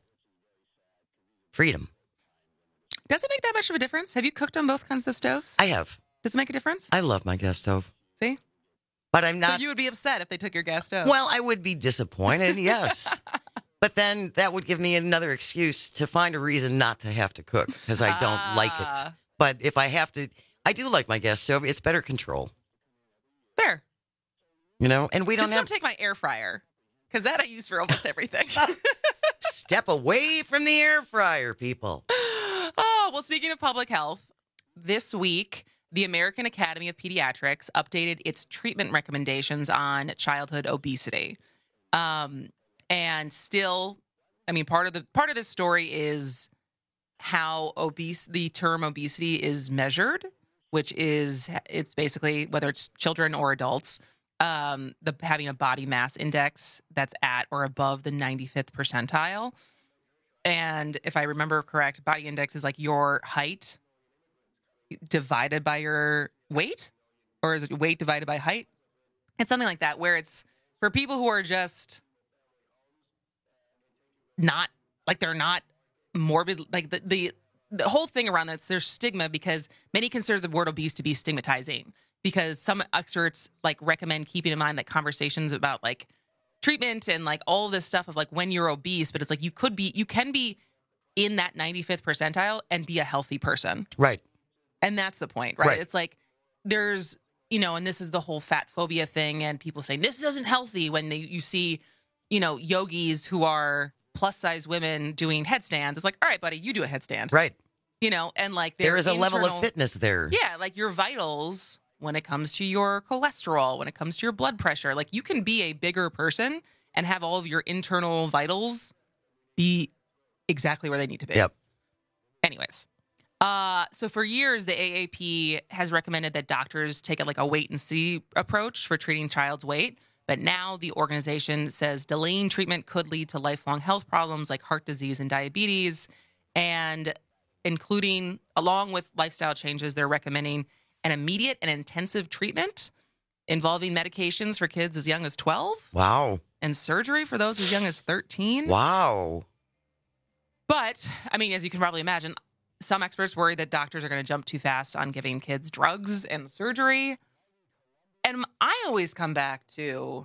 Freedom. does it make that much of a difference? Have you cooked on both kinds of stoves? I have. Does it make a difference? I love my gas stove. See? But I'm not. So you would be upset if they took your gas stove. Well, I would be disappointed, yes. But then that would give me another excuse to find a reason not to have to cook because I don't Ah. like it. But if I have to, I do like my gas stove. It's better control. Fair. You know, and we don't Just have don't take my air fryer because that I use for almost everything. step away from the air fryer, people. Oh, well, speaking of public health, this week, the American Academy of Pediatrics updated its treatment recommendations on childhood obesity. Um, and still, I mean, part of the part of this story is how obese the term obesity is measured, which is it's basically whether it's children or adults, um, the having a body mass index that's at or above the ninety-fifth percentile. And if I remember correct, body index is like your height divided by your weight, or is it weight divided by height? It's something like that, where it's for people who are just not like they're not morbid, like the the, the whole thing around that's there's stigma because many consider the word obese to be stigmatizing because some experts like recommend keeping in mind that conversations about like treatment and like all this stuff of like when you're obese, but it's like you could be, you can be in that ninety-fifth percentile and be a healthy person. Right. And that's the point, right? Right. It's like there's, you know, and this is the whole fat phobia thing and people saying this isn't healthy when they, you see, you know, yogis who are plus size women doing headstands. It's like, all right, buddy, you do a headstand. Right. You know, and like There their is a level of internal- fitness there. Yeah, like your vitals when it comes to your cholesterol, when it comes to your blood pressure, like you can be a bigger person and have all of your internal vitals be exactly where they need to be. Yep. Anyways, Uh, so for years, the A A P has recommended that doctors take a, like a wait-and-see approach for treating child's weight. But now the organization says delaying treatment could lead to lifelong health problems like heart disease and diabetes. And including, along with lifestyle changes, they're recommending an immediate and intensive treatment involving medications for kids as young as twelve. Wow. And surgery for those as young as thirteen. Wow. But, I mean, as you can probably imagine, some experts worry that doctors are going to jump too fast on giving kids drugs and surgery. And I always come back to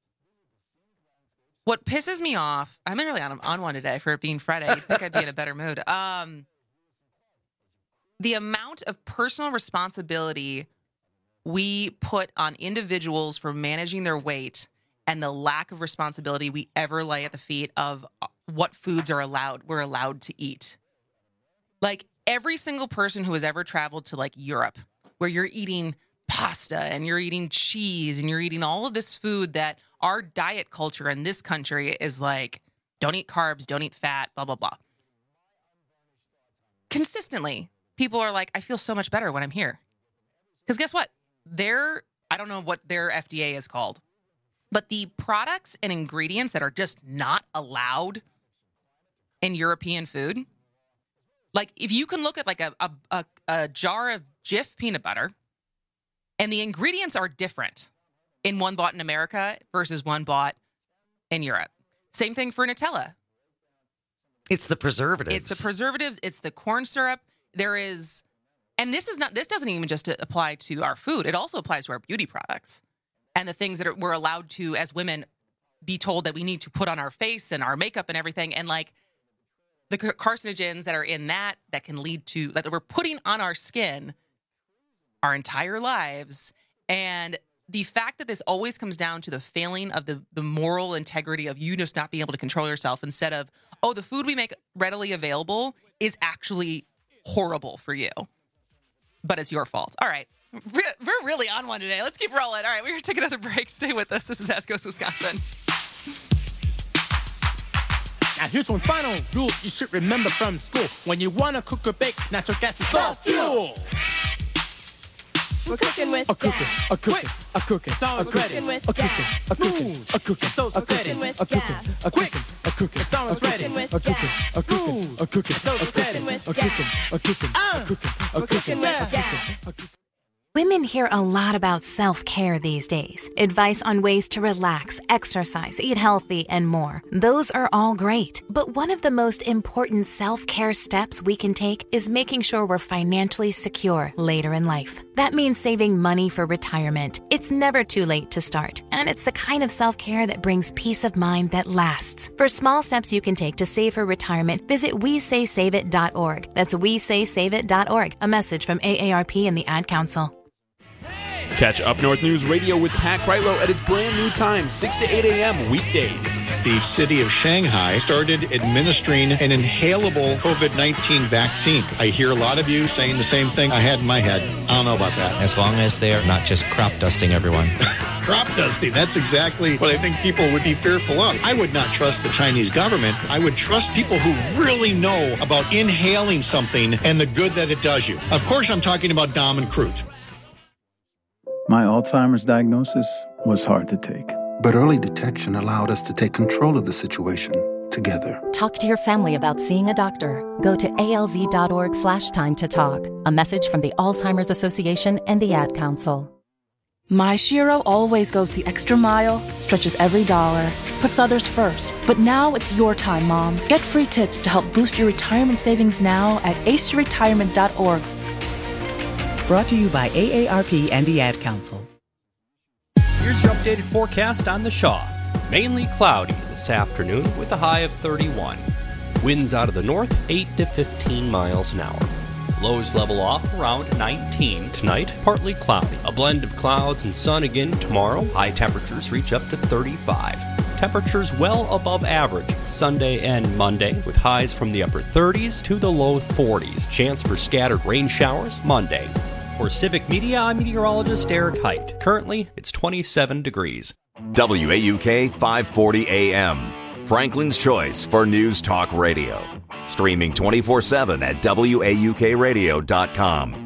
what pisses me off. I'm really on, on one today for it being Friday. You'd think I'd be in a better mood. Um, the amount of personal responsibility we put on individuals for managing their weight and the lack of responsibility we ever lay at the feet of what foods are allowed, we're allowed to eat. Like every single person who has ever traveled to like Europe, where you're eating pasta and you're eating cheese and you're eating all of this food that our diet culture in this country is like, don't eat carbs, don't eat fat, blah, blah, blah. Consistently, people are like, I feel so much better when I'm here. Because guess what? Their, I don't know what their F D A is called, but the products and ingredients that are just not allowed in European food, like if you can look at like a, a, a, a jar of Jif peanut butter, and the ingredients are different in one bought in America versus one bought in Europe. Same thing for Nutella. It's the preservatives. It's the preservatives. It's the corn syrup. There is, and this is not, this doesn't even just apply to our food. It also applies to our beauty products and the things that are, we're allowed to, as women, be told that we need to put on our face and our makeup and everything. And like the carcinogens that are in that, that can lead to, that we're putting on our skin our entire lives. And the fact that this always comes down to the failing of the, the moral integrity of you just not being able to control yourself instead of, oh, the food we make readily available is actually horrible for you, but it's your fault. All right. We're really on one today. Let's keep rolling. All right. We're going to take another break. Stay with us. This is Ask Us Wisconsin. Now here's one final rule you should remember from school. When you want to cook or bake, natural gas is the fuel. We're cooking with a cooking, gas. a cooking, a cooking. It's always ready. With a cooking, gas. a cooking, a cooking. So steady. With a cooking, gas. a cooking, a cooking. It's always ready. With a cooking, gas. a cooking, a cooking. So steady. With a cooking, a cooking, a cooking, a cooking. With gas. Women hear a lot about self-care these days. Advice on ways to relax, exercise, eat healthy, and more. Those are all great. But one of the most important self-care steps we can take is making sure we're financially secure later in life. That means saving money for retirement. It's never too late to start. And it's the kind of self-care that brings peace of mind that lasts. For small steps you can take to save for retirement, visit we say save it dot org. That's we say save it dot org. A message from A A R P and the Ad Council. Catch Up North News Radio with Pat Kreitlow at its brand new time, six to eight a.m. weekdays. The city of Shanghai started administering an inhalable COVID nineteen vaccine. I hear a lot of you saying the same thing I had in my head. I don't know about that. As long as they're not just crop dusting everyone. Crop dusting, that's exactly what I think people would be fearful of. I would not trust the Chinese government. I would trust people who really know about inhaling something and the good that it does you. Of course, I'm talking about Dom and Crute. My Alzheimer's diagnosis was hard to take. But early detection allowed us to take control of the situation together. Talk to your family about seeing a doctor. Go to alz.org slash time to talk. A message from the Alzheimer's Association and the Ad Council. My Shiro always goes the extra mile, stretches every dollar, puts others first. But now it's your time, Mom. Get free tips to help boost your retirement savings now at ace your retirement dot org. Brought to you by A A R P and the Ad Council. Here's your updated forecast on the Shaw. Mainly cloudy this afternoon with a high of thirty-one. Winds out of the north, eight to fifteen miles an hour. Lows level off around nineteen tonight, partly cloudy. A blend of clouds and sun again tomorrow. High temperatures reach up to thirty-five. Temperatures well above average Sunday and Monday, with highs from the upper thirties to the low forties. Chance for scattered rain showers Monday. For Civic Media, I'm meteorologist Eric Height. Currently, it's twenty-seven degrees. W A U K five forty A M, Franklin's Choice for News Talk Radio. Streaming twenty-four seven at W A U K radio dot com.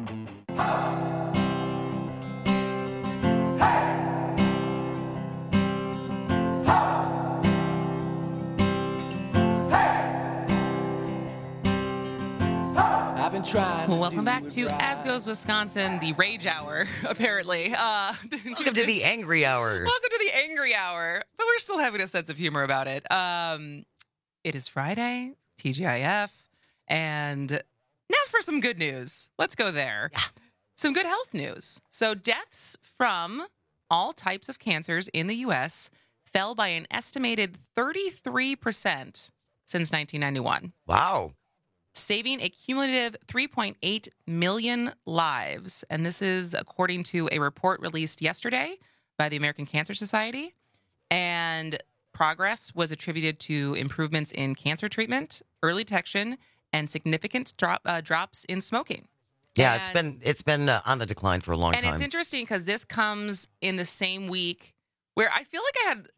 Well, welcome back to As Goes Wisconsin, the Rage Hour, apparently. Uh, welcome to the Angry Hour. Welcome to the Angry Hour. But we're still having a sense of humor about it. Um, it is Friday, T G I F, and now for some good news. Let's go there. Yeah. Some good health news. So deaths from all types of cancers in the U S fell by an estimated thirty-three percent since nineteen ninety-one. Wow. Saving a cumulative three point eight million lives. And this is according to a report released yesterday by the American Cancer Society. And progress was attributed to improvements in cancer treatment, early detection, and significant drop, uh, drops in smoking. Yeah, and, it's been it's been uh, on the decline for a long and time. And it's interesting because this comes in the same week where I feel like I had...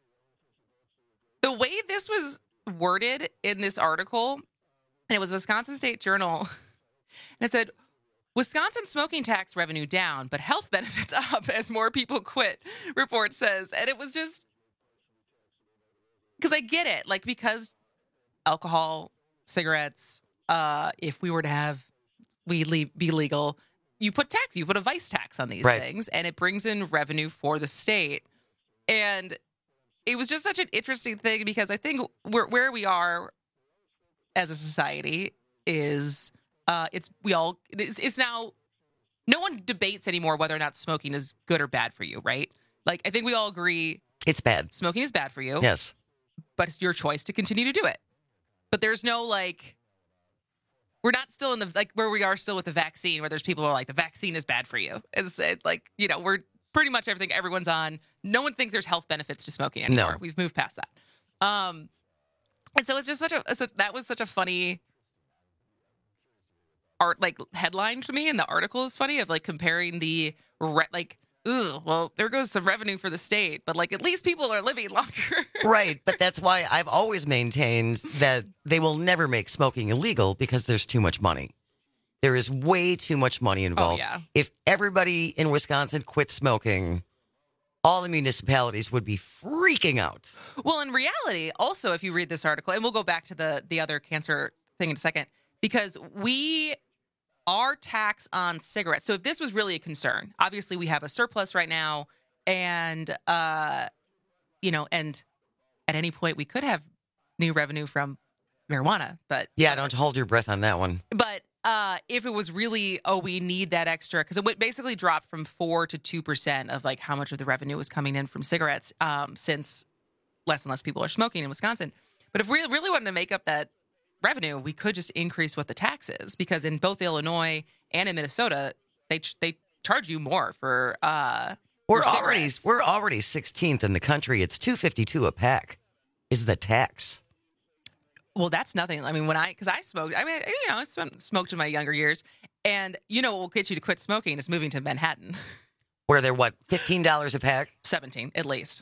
The way this was worded in this article... And it was Wisconsin State Journal. And it said, Wisconsin smoking tax revenue down, but health benefits up as more people quit, report says. And it was just, because I get it. Like, because alcohol, cigarettes, uh, if we were to have weed be legal, you put tax, you put a vice tax on these right. things, and it brings in revenue for the state. And it was just such an interesting thing because I think we're, where we are as a society is uh, it's we all it's, it's now no one debates anymore whether or not smoking is good or bad for you, right? Like I think we all agree it's bad. Smoking is bad for you. Yes, but it's your choice to continue to do it. But there's no like we're not still in the like where we are still with the vaccine where there's people who are like the vaccine is bad for you. It's it, like you know we're pretty much everything everyone's on. No one thinks there's health benefits to smoking anymore. No. We've moved past that. Um. And so it's just such a, so that was such a funny art, like headline to me. And the article is funny of like comparing the, re- like, ooh, well, there goes some revenue for the state, but like at least people are living longer. Right. But that's why I've always maintained that they will never make smoking illegal because there's too much money. There is way too much money involved. Oh, yeah. If everybody in Wisconsin quit smoking, all the municipalities would be freaking out. Well, in reality, also, if you read this article, and we'll go back to the, the other cancer thing in a second, because we, our tax on cigarettes, so if this was really a concern, obviously we have a surplus right now, and, uh, you know, and at any point we could have new revenue from marijuana, but... Yeah, don't hold your breath on that one. But... Uh, if it was really, oh, we need that extra, because it basically dropped from four to two percent of like how much of the revenue was coming in from cigarettes, um, since less and less people are smoking in Wisconsin. But if we really wanted to make up that revenue, we could just increase what the tax is, because in both Illinois and in Minnesota, they they charge you more for. Uh, we're for already we're already sixteenth in the country. It's two fifty-two a pack. Is the tax? Well, that's nothing. I mean, when I, because I smoked, I mean, you know, I smoked in my younger years. And you know what will get you to quit smoking is moving to Manhattan. Where they're, what, fifteen dollars a pack? seventeen, at least.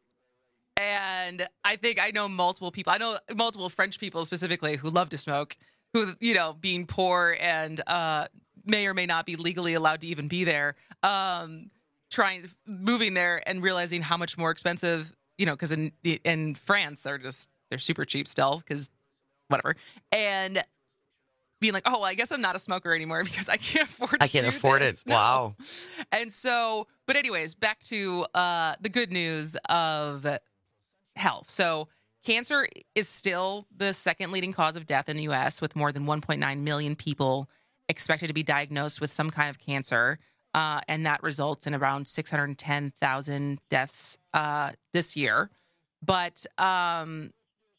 And I think I know multiple people, I know multiple French people specifically who love to smoke, who, you know, being poor and uh, may or may not be legally allowed to even be there, um, trying, moving there and realizing how much more expensive, you know, because in, in France, they're just, they're super cheap still because whatever. And being like, oh, well, I guess I'm not a smoker anymore because I can't afford to I can't do afford this. it. No. Wow. And so, but anyways, back to uh, the good news of health. So cancer is still the second leading cause of death in the U S, with more than one point nine million people expected to be diagnosed with some kind of cancer. Uh, and that results in around six hundred ten thousand deaths uh, this year. But um,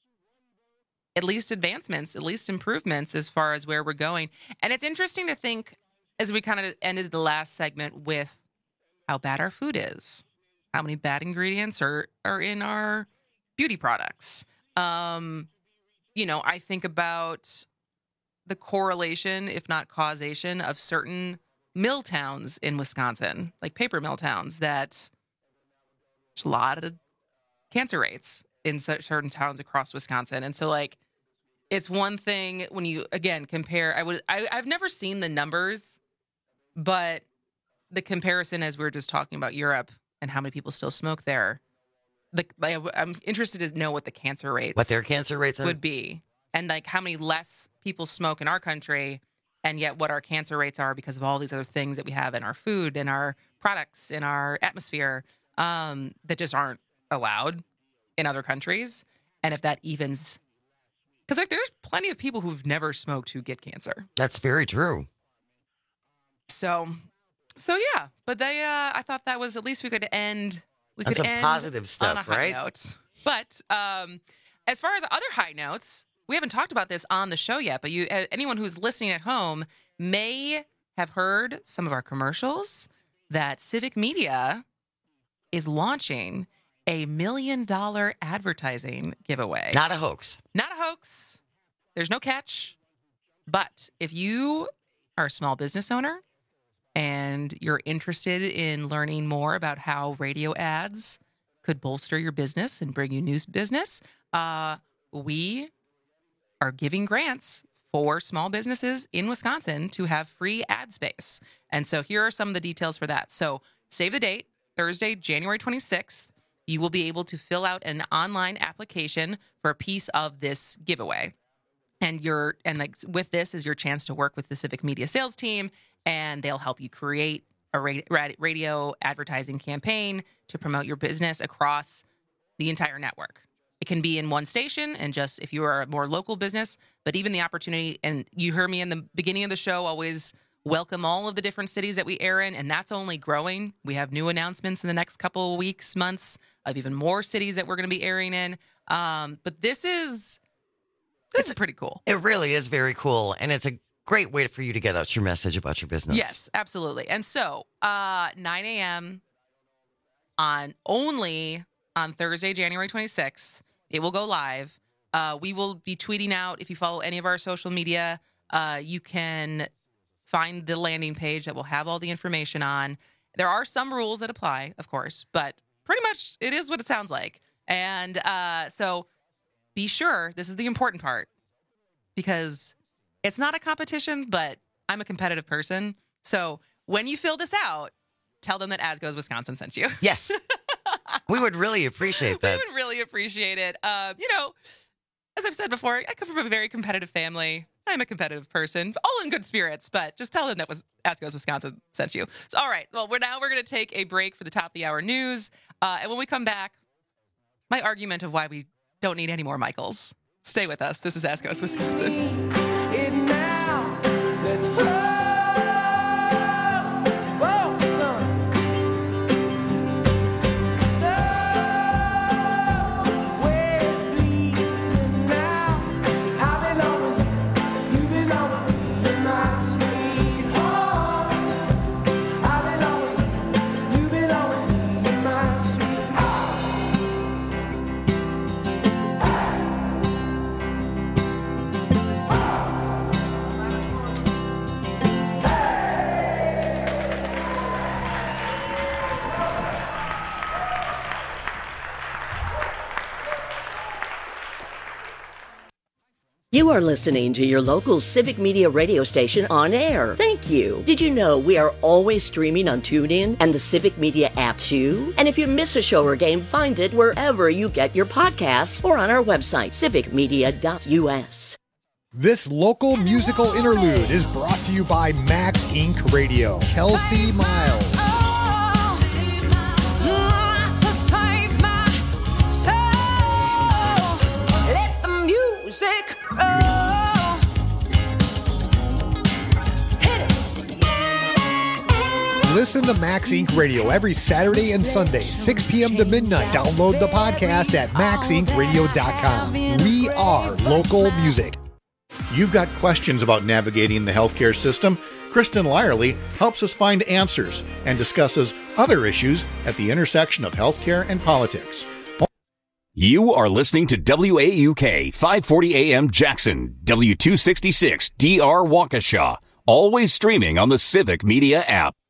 at least advancements, at least improvements as far as where we're going. And it's interesting to think, as we kind of ended the last segment, with how bad our food is, how many bad ingredients are, are in our beauty products. Um, you know, I think about the correlation, if not causation, of certain mill towns in Wisconsin, like paper mill towns, that there's a lot of cancer rates in certain towns across Wisconsin. And so, like, it's one thing when you, again, compare. I would, I, I've never seen the numbers, but the comparison, as we were just talking about Europe and how many people still smoke there, the, I, I'm interested to know what the cancer rates, what their cancer rates are? would be, and like how many less people smoke in our country, and yet what our cancer rates are because of all these other things that we have in our food, in our products, in our atmosphere, um, that just aren't allowed in other countries, and if that evens. Because like, there's plenty of people who've never smoked who get cancer. That's very true. So, so yeah. But they, uh, I thought that was at least we could end. We That's could some end positive stuff, on a high right? note. But um, as far as other high notes, we haven't talked about this on the show yet. But you, uh, anyone who's listening at home may have heard some of our commercials that Civic Media is launching a million dollar advertising giveaway. Not a hoax. Not a hoax. There's no catch. But if you are a small business owner and you're interested in learning more about how radio ads could bolster your business and bring you new business, uh, we are giving grants for small businesses in Wisconsin to have free ad space. And so here are some of the details for that. So save the date, Thursday, January twenty-sixth. You will be able to fill out an online application for a piece of this giveaway. And your and like with this is your chance to work with the Civic Media sales team, and they'll help you create a radio advertising campaign to promote your business across the entire network. It can be in one station, and just if you are a more local business, but even the opportunity, and you heard me in the beginning of the show, always welcome all of the different cities that we air in, and that's only growing. We have new announcements in the next couple of weeks, months, of even more cities that we're going to be airing in. Um, but this is this is pretty cool. It really is very cool, and it's a great way for you to get out your message about your business. Yes, absolutely. And so, uh, nine a.m. on only on Thursday, January twenty-sixth, it will go live. Uh, we will be tweeting out, if you follow any of our social media, uh, you can find the landing page that will have all the information on. There are some rules that apply, of course, but pretty much it is what it sounds like. And uh, so be sure, this is the important part, because it's not a competition, but I'm a competitive person. So when you fill this out, tell them that As Goes Wisconsin sent you. Yes. We would really appreciate that. We would really appreciate it. Uh, you know, as I've said before, I come from a very competitive family. I'm a competitive person, all in good spirits, but just tell them that was As Goes Wisconsin sent you. So, all right. Well, we're now we're going to take a break for the top of the hour news. Uh, and when we come back, my argument of why we don't need any more Michaels. Stay with us. This is As Goes Wisconsin. You are listening to your local Civic Media radio station on air. Thank you. Did you know we are always streaming on TuneIn and the Civic Media app too? And if you miss a show or game, find it wherever you get your podcasts or on our website, civic media dot u s. This local musical interlude is brought to you by Max Incorporated. Radio. Kelsey Miles. Music, oh. Hit it. Listen to Max Incorporated. Radio every Saturday and Sunday, six p.m. to midnight. Download the podcast at max inc radio dot com. We are local music. You've got questions about navigating the healthcare system? Kristen Lyerly helps us find answers and discusses other issues at the intersection of healthcare and politics. You are listening to W A U K five forty A M Jackson, W two sixty-six D R Waukesha, always streaming on the Civic Media app.